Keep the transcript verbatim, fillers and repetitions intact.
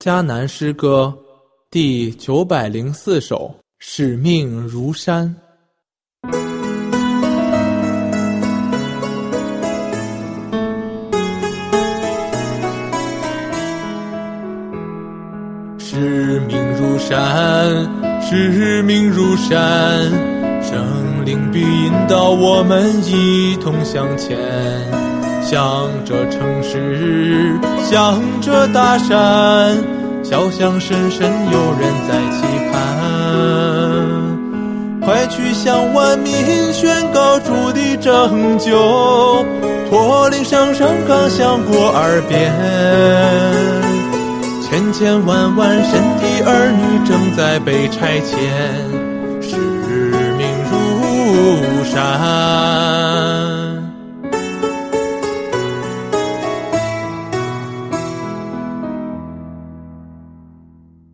迦南诗歌第九百零四首，使命如山。使命如山，使命如山，圣灵必引导我们一同向前，向着城市，向着大山，小巷深深有人在期盼。快去向万民宣告主的拯救，驼铃声声刚响过耳边，千千万万神的儿女正在被差遣，使命如山。